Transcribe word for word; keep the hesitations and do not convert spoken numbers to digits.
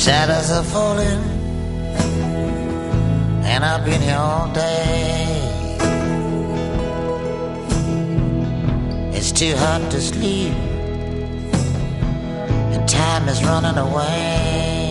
shadows are falling, and I've been here all day. It's too hot to sleep, and time is running away.